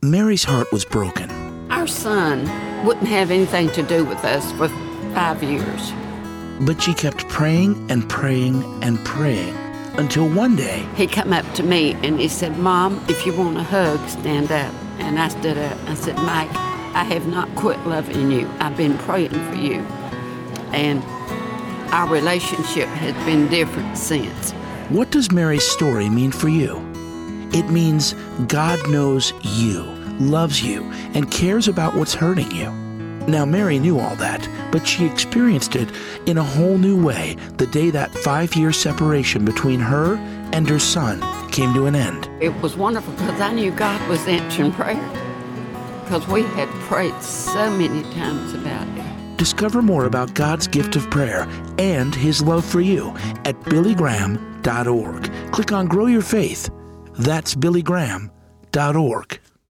Mary's heart was broken. Our son wouldn't have anything to do with us for 5 years. But she kept praying and praying and praying until one day He come up to me and he said, "Mom, if you want a hug, stand up." And I stood up. I said, "Mike, I have not quit loving you. I've been praying for you." And our relationship has been different since. What does Mary's story mean for you? It means God knows you, loves you, and cares about what's hurting you. Now, Mary knew all that, but she experienced it in a whole new way the day that 5-year separation between her and her son came to an end. It was wonderful because I knew God was answering prayer because we had prayed so many times about it. Discover more about God's gift of prayer and His love for you at billygraham.org. Click on Grow Your Faith. That's billygraham.org.